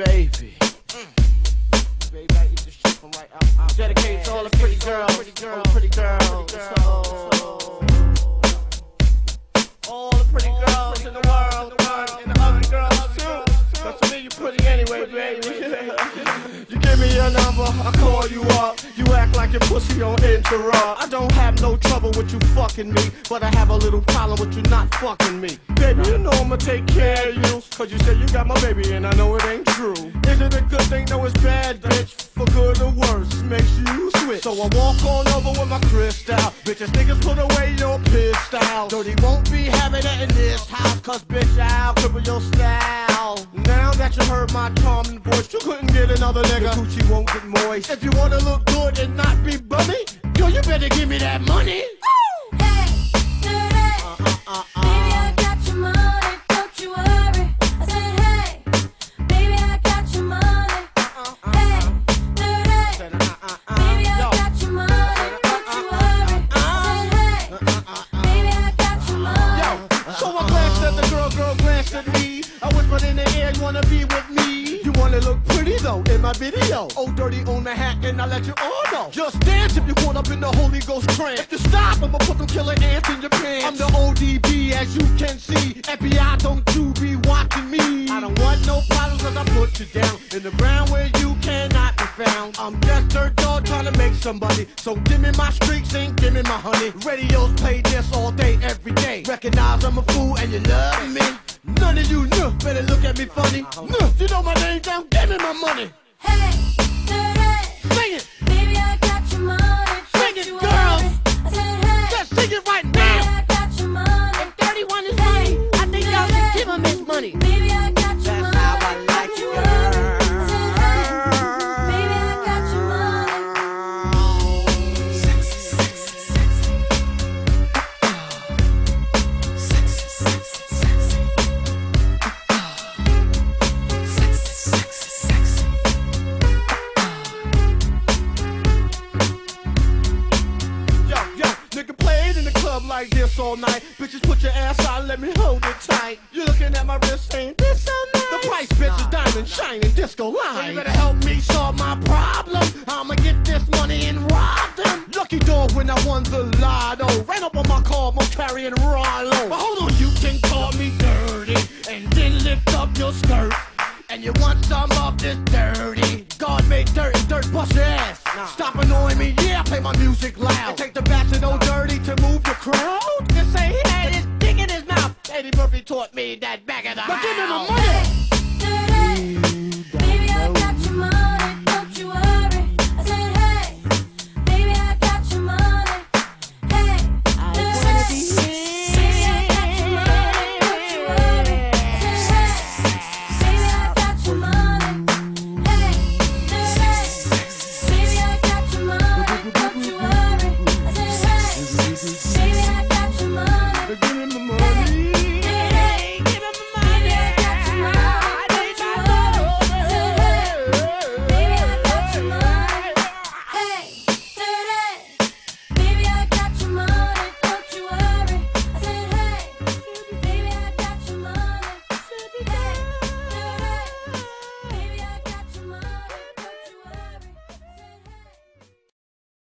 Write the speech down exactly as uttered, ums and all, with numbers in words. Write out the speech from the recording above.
baby. Mm. Baby, I eat this shit from right out. out Dedicated to all the pretty girls, pretty girls, pretty girls. So, all the pretty girls in the world, and the other girls too. Cause to me you pretty anyway, baby. You give me your number, I call you up. You act like your pussy on interrupt. I don't have no trouble with you fucking me, but I have a little problem with you not fucking me. Baby, you know I'ma take care of you, cause you say you got my baby and I know it ain't true. Is it a good thing? No, it's bad, bitch. For good or worse, makes you switch. So I walk on over with my crystal. Bitches, niggas, put away your pistol. Dirty won't be having it in this house, cause bitch, I'll cripple your style. Now that you heard my charming voice, you couldn't get another nigga. The coochie won't get moist. If you wanna look good and not be bummy, yo, you better give me that money. Woo! Hey, dirty. Uh, uh, uh, baby, I got your money, don't you worry. I said, hey, baby, I got your money. Uh, uh, hey, dirty. Said, uh, uh, uh, baby, I yo. got your money, don't you worry. I said, hey, uh, uh, uh, baby, I got your money. Yo, so I glanced at the girl, girl glanced at me. I whispered in the air, you wanna be with me? You wanna look pretty though in my video. Oh, dirty on the hat and I let you all know. Just dance if you caught up in the Holy Ghost trance. If you stop, I'ma put them killer ants in your pants. I'm the O D B as you can see. F B I, don't you be watching me. I don't want no problems cause I put you down in the ground where you cannot be found. I'm just dirt dog trying to make somebody. So give me my streaks and give me my honey. Radios play this all day, every day. Recognize I'm a fool and you love me. None of you know, better look at me funny. No, you know my name down, give me my money. Hey, dirty. Sing it. Baby, I got your money. Sing it, girls. I said, hey. Just sing it right Baby, now. I got your money. If thirty-one is money, I think y'all should give him his money. Baby, I got your money. That's how I like don't it, you girl. worry. I said, hey. Baby, I got your money. Sexy, sexy, sexy. Sexy, sexy, sexy. Sexy, sexy, sexy. Yo, yo, nigga played in the club like this all night. Bitches, put your ass out, let me hold it tight. You looking at my wrist saying, this so nice. The price, bitch, is diamond shining disco line. So you better help me solve my problem. I'ma get this money and rob them. Lucky dog when I won the lotto. Ran up on my car, I'm carrying Rollo. But hold on, you can call me dirty and then lift up your skirt. And you want some of this dirty. God made dirt and dirt bust your ass. Nah. Stop annoying me, yeah, play my music loud. And take the bats and old dirty to move the crowd. Just say he had his dick in his mouth. Eddie Murphy taught me that back at the house. But give me my money.